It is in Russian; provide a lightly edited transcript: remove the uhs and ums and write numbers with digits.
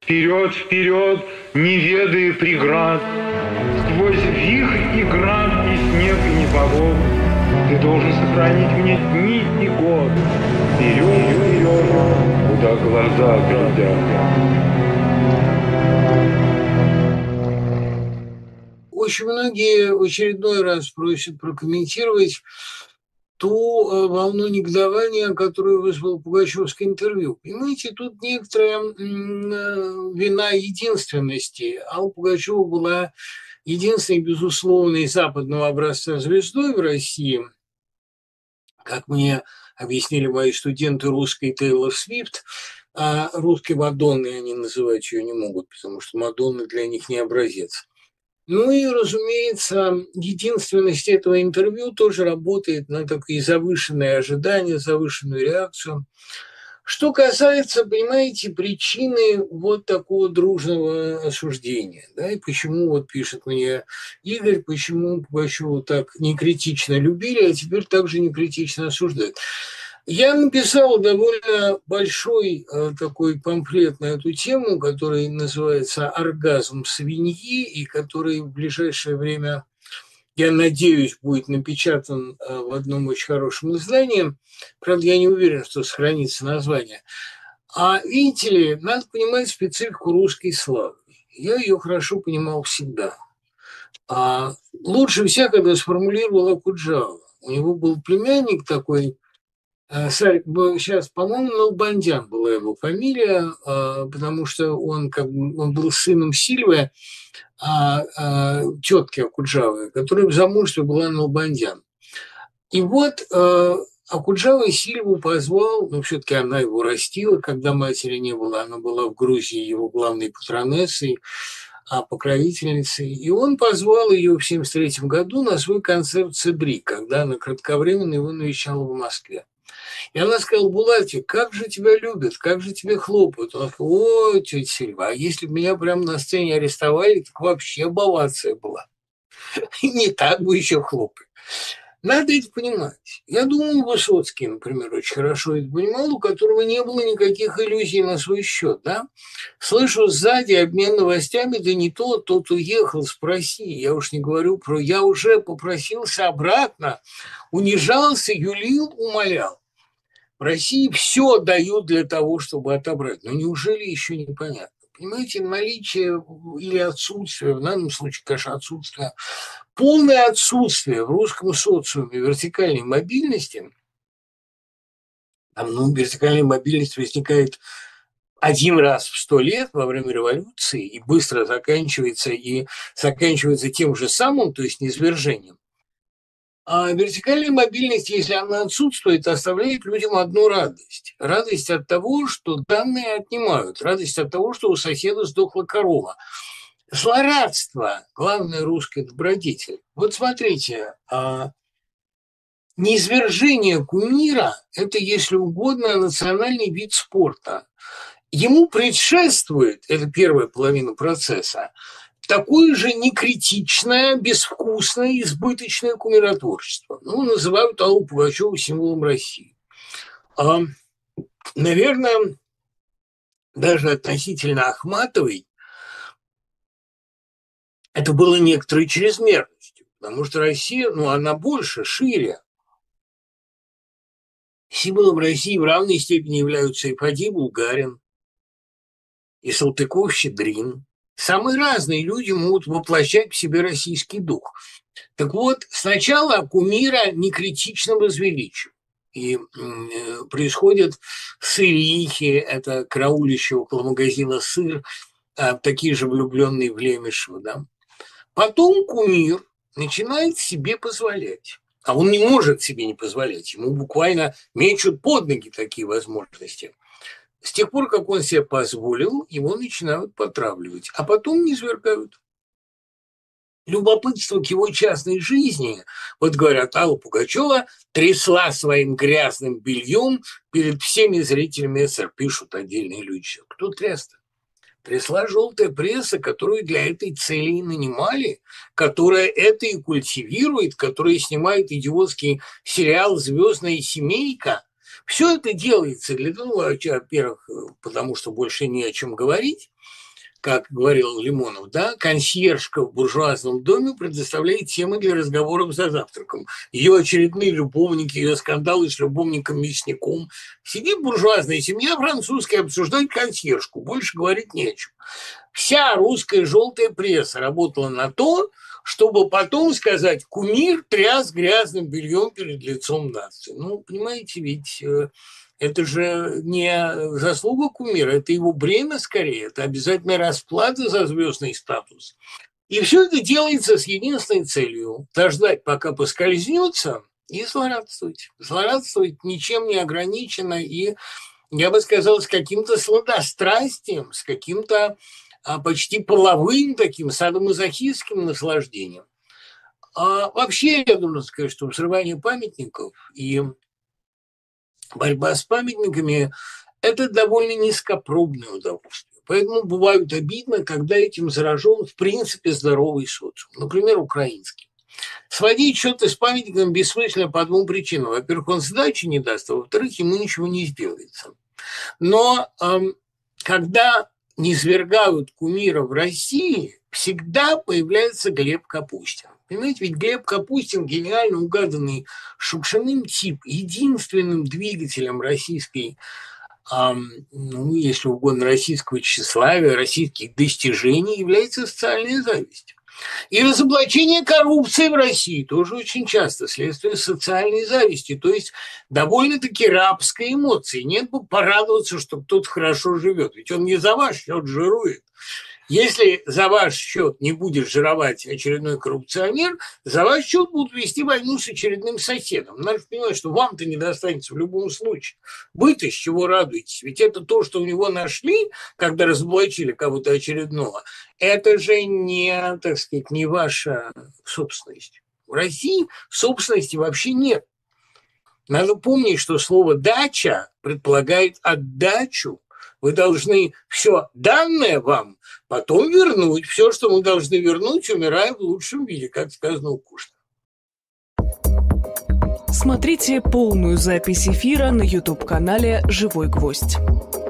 Вперед, вперед, не ведая преград, сквозь вихрь и град, и снег, и непогоду, ты должен сохранить мне дни и год. Вперед, вперед, куда глаза глядят. Очень многие в очередной раз просят прокомментировать ту волну негодования, которую вызвало пугачевское интервью. Понимаете, тут некоторая вина единственности. Алла Пугачева была единственной, безусловной западного образца звездой в России, как мне объяснили мои студенты русской Тейлор Свифт, а русской Мадонной они называть ее не могут, потому что Мадонна для них не образец. Ну и, разумеется, единственность этого интервью тоже работает на такие завышенные ожидания, завышенную реакцию. Что касается, понимаете, причины вот такого дружного осуждения, да, и почему, вот пишет мне Игорь, почему Пугачёву так некритично любили, а теперь также некритично осуждают. Я написал довольно большой такой памфлет на эту тему, который называется «Оргазм свиньи», и который в ближайшее время, я надеюсь, будет напечатан в одном очень хорошем издании. Правда, я не уверен, что сохранится название. А видите ли, надо понимать специфику русской славы. Я ее хорошо понимал всегда. Лучше всех это сформулировал Окуджава. У него был племянник такой, сейчас, по-моему, Налбандян была его фамилия, потому что он был сыном Сильвы, тетки Окуджавы, которая в замужестве была Налбандян. И вот Окуджава Сильву позвал, все-таки она его растила, когда матери не было, она была в Грузии его главной патронессой, покровительницей, и он позвал ее в 1973 году на свой концерт «Цебри», когда она кратковременно его навещала в Москве. И она сказала: «Булатик, как же тебя любят, как же тебе хлопают». Он сказал: «Ой, тетя Сильва, а если бы меня прямо на сцене арестовали, так вообще овация была. И не так бы еще хлопали». Надо это понимать. Я думаю, Высоцкий, например, очень хорошо это понимал, у которого не было никаких иллюзий на свой счет, да? Слышу сзади обмен новостями, да не тот уехал, спроси. Я уж не говорю про «я уже попросился обратно», унижался, юлил, умолял. В России все дают для того, чтобы отобрать. Но неужели еще непонятно? Понимаете, наличие или отсутствие, в данном случае, конечно, отсутствие, полное отсутствие в русском социуме вертикальной мобильности, вертикальная мобильность возникает один раз в 100 лет во время революции и быстро заканчивается тем же самым, то есть низвержением. А вертикальная мобильность, если она отсутствует, оставляет людям одну радость. Радость от того, что данные отнимают. Радость от того, что у соседа сдохла корова. Злорадство – главный русский добродетель. Вот смотрите, низвержение кумира – это, если угодно, национальный вид спорта. Ему предшествует, это первая половина процесса, такое же некритичное, безвкусное, избыточное кумиротворчество. Называют Аллу Пугачеву символом России. Наверное, даже относительно Ахматовой это было некоторой чрезмерностью, потому что Россия, она больше, шире. Символом России в равной степени являются и Фадей Булгарин, и Салтыков-Щедрин. Самые разные люди могут воплощать в себе российский дух. Так вот, сначала кумира некритично возвеличивают. И происходят сырихи, это караулище около магазина «Сыр», такие же влюбленные в Лемешева. Да? Потом кумир начинает себе позволять. А он не может себе не позволять. Ему буквально мечут под ноги такие возможности. С тех пор, как он себе позволил, его начинают потравливать, а потом низвергают. Любопытство к его частной жизни, вот говорят, Алла Пугачева трясла своим грязным бельем перед всеми зрителями СССР, пишут отдельные люди. Кто тряс-то? Трясла желтая пресса, которую для этой цели и нанимали, которая это и культивирует, которая снимает идиотский сериал «Звездная семейка». Все это делается для того, во-первых, потому что больше не о чем говорить, как говорил Лимонов, да, консьержка в буржуазном доме предоставляет темы для разговоров за завтраком. Ее очередные любовники, ее скандалы с любовником-мясником. Сидит буржуазная семья французская, обсуждает консьержку, больше говорить не о чем. Вся русская желтая пресса работала на то, чтобы потом сказать: кумир тряс грязным бельем перед лицом нации. Ну, понимаете, ведь это же не заслуга кумира, это его бремя скорее, это обязательная расплата за звездный статус. И все это делается с единственной целью – дождать, пока поскользнется, и злорадствовать. Злорадствовать ничем не ограничено и, я бы сказал, с каким-то сладострастием, с каким-то почти половым таким садомазохистским наслаждением. А вообще, я должен сказать, что взрывание памятников и борьба с памятниками – это довольно низкопробное удовольствие. Поэтому бывает обидно, когда этим заражен в принципе здоровый социум, например, украинский. Сводить счеты с памятником бессмысленно по двум причинам. Во-первых, он сдачи не даст, а во-вторых, ему ничего не сделается. Но когда низвергают кумира в России, всегда появляется Глеб Капустин. Понимаете, ведь Глеб Капустин, гениально угаданный Шукшиным тип, единственным двигателем российской, ну, если угодно, российского тщеславия, российских достижений является социальная зависть. И разоблачение коррупции в России тоже очень часто следствие социальной зависти, то есть довольно-таки рабской эмоции. Нет бы порадоваться, что кто-то хорошо живет, ведь он не за ваш счет жирует. Если за ваш счет не будет жировать очередной коррупционер, за ваш счет будут вести войну с очередным соседом. Надо понимать, что вам-то не достанется в любом случае. Вы-то с чего радуетесь? Ведь это то, что у него нашли, когда разоблачили кого-то очередного, это же не, так сказать, не ваша собственность. В России собственности вообще нет. Надо помнить, что слово «дача» предполагает отдачу. Вы должны все данное вам потом вернуть. Все, что мы должны вернуть, умирая в лучшем виде, как сказано у Кушнера. Смотрите полную запись эфира на YouTube-канале «Живой гвоздь».